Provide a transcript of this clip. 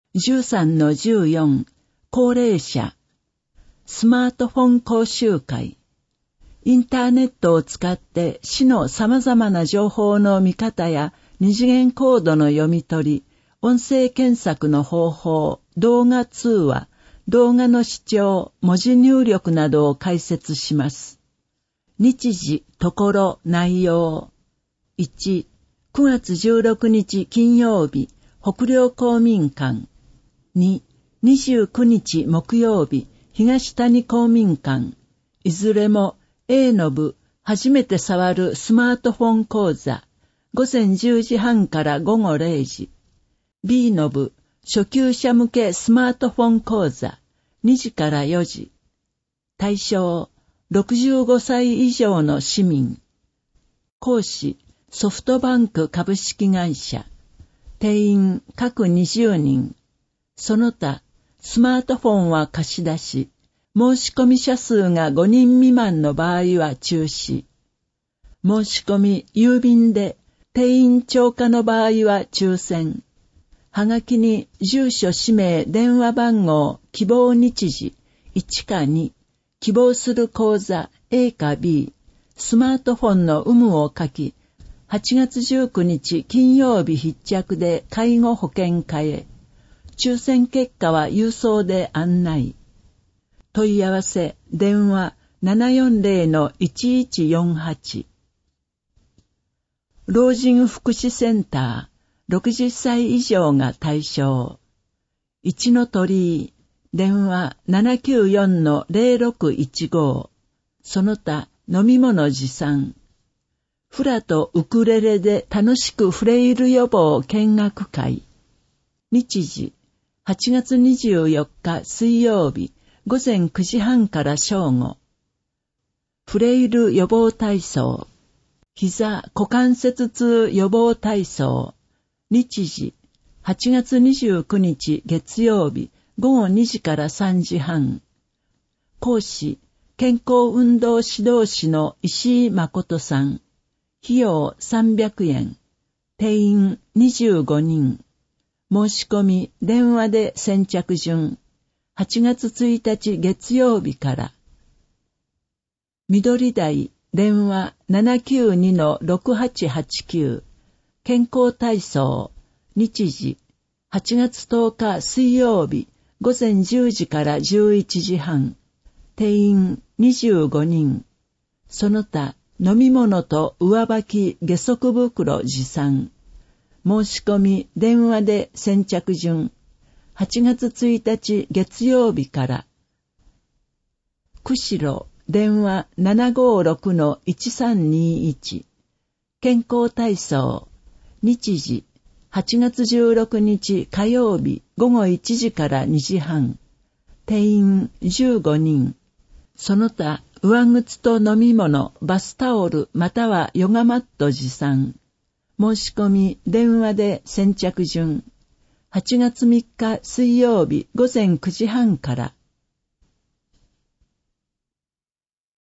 13-14高齢者スマートフォン講習会。インターネットを使って市の様々な情報の見方や二次元コードの読み取り、音声検索の方法、動画通話、動画の視聴、文字入力などを解説します。日時、ところ、内容。1、9月16日金曜日、北陵公民館。2、29日木曜日、東谷公民館。いずれも A の部、初めて触るスマートフォン講座。午前10時半から午後0時。B の部、初級者向けスマートフォン講座。2時から4時。対象、65歳以上の市民。講師、ソフトバンク株式会社。定員、各20人。その他、スマートフォンは貸し出し、申し込み者数が5人未満の場合は中止。申し込み、郵便で、定員超過の場合は抽選。はがきに住所、氏名、電話番号、希望日時、1か2、希望する講座 A か B、スマートフォンの有無を書き、8月19日金曜日必着で介護保険課へ。抽選結果は郵送で案内。問い合わせ、電話 740-1148。老人福祉センター、60歳以上が対象。一の鳥居、電話 794-0615。その他、飲み物持参。フラとウクレレで楽しくフレイル予防見学会。日時、8月24日水曜日、午前9時半から正午。フレイル予防体操。膝、股関節痛予防体操。日時、8月29日月曜日、午後2時から3時半。講師、健康運動指導士の石井誠さん。費用300円。定員25人。申し込み、電話で先着順。8月1日月曜日から。緑台、電話 792-6889。健康体操。日時、8月10日水曜日、午前10時から11時半。定員25人。その他、飲み物と上履き下足袋持参。申し込み、電話で先着順。8月1日月曜日から。釧路、電話 756-1321。健康体操。日時、8月16日火曜日午後1時から2時半。定員15人。その他、上靴と飲み物、バスタオルまたはヨガマット持参。申し込み、電話で先着順。8月3日水曜日午前9時半から。